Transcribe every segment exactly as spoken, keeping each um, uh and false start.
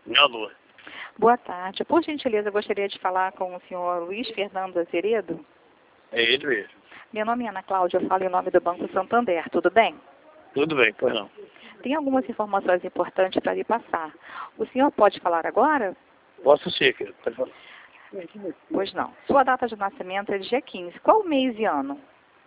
Alô. Boa tarde. Por gentileza, eu gostaria de falar com o senhor Luiz Fernando Azeredo. É ele mesmo. Meu nome é Ana Cláudia, eu falo em nome do Banco Santander. Tudo bem? Tudo bem, pois não. Tem algumas informações importantes para lhe passar. O senhor pode falar agora? Posso sim, querido. Pode falar. Pois não. Sua data de nascimento é dia quinze. Qual mês e ano?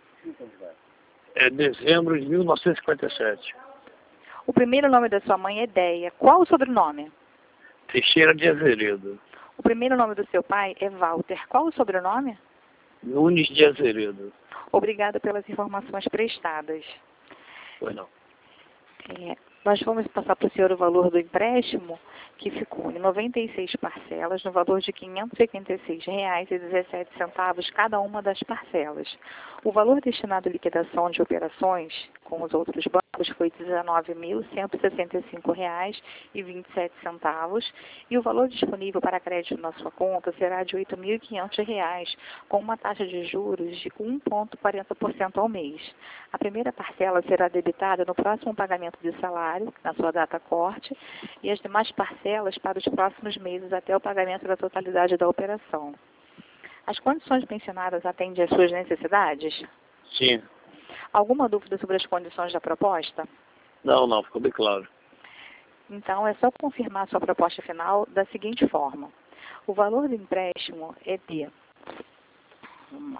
É dezembro de mil novecentos e cinquenta e sete. O primeiro nome da sua mãe é Deia. Qual o sobrenome? Teixeira de Azeredo. O primeiro nome do seu pai é Walter. Qual o sobrenome? Nunes de Azeredo. Obrigada pelas informações prestadas. Pois não. É, nós vamos passar para o senhor o valor do empréstimo, que ficou em noventa e seis parcelas, no valor de quinhentos e oitenta e seis reais e dezessete centavos cada uma das parcelas. O valor destinado à liquidação de operações com os outros bancos foi dezenove mil cento e sessenta e cinco reais e vinte e sete centavos, e o valor disponível para crédito na sua conta será de oito mil e quinhentos reais, com uma taxa de juros de um vírgula quarenta por cento ao mês. A primeira parcela será debitada no próximo pagamento de salário, na sua data corte, e as demais parcelas para os próximos meses até o pagamento da totalidade da operação. As condições mencionadas atendem às suas necessidades? Sim. Alguma dúvida sobre as condições da proposta? Não, não, ficou bem claro. Então, é só confirmar a sua proposta final da seguinte forma. O valor do empréstimo é de uma,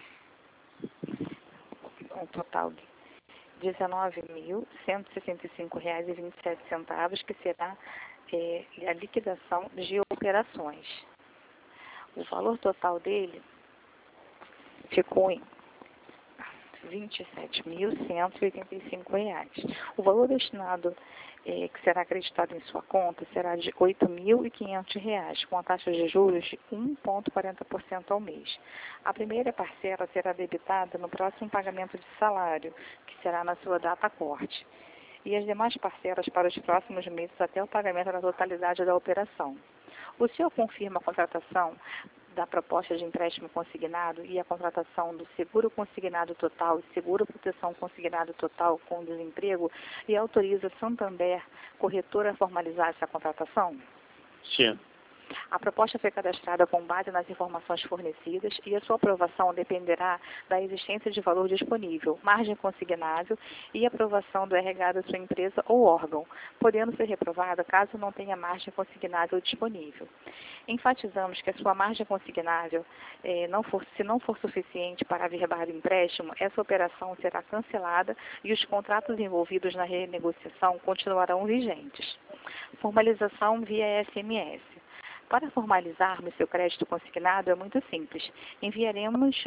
um total de dezenove mil cento e sessenta e cinco reais e vinte e sete centavos, que será é, a liquidação de operações. O valor total dele ficou em vinte e sete mil cento e oitenta e cinco reais. O valor destinado, é, que será acreditado em sua conta, será de oito mil e quinhentos reais, com a taxa de juros de um vírgula quarenta por cento ao mês. A primeira parcela será debitada no próximo pagamento de salário, que será na sua data corte, e as demais parcelas para os próximos meses até o pagamento da totalidade da operação. O senhor confirma a contratação da proposta de empréstimo consignado e a contratação do seguro consignado total e seguro proteção consignado total com desemprego e autoriza Santander, corretora, a formalizar essa contratação? Sim. A proposta foi cadastrada com base nas informações fornecidas e a sua aprovação dependerá da existência de valor disponível, margem consignável e aprovação do R H da sua empresa ou órgão, podendo ser reprovada caso não tenha margem consignável disponível. Enfatizamos que a sua margem consignável, eh, não for, se não for suficiente para averbar o empréstimo, essa operação será cancelada e os contratos envolvidos na renegociação continuarão vigentes. Formalização via S M S. Para formalizarmos seu crédito consignado é muito simples. Enviaremos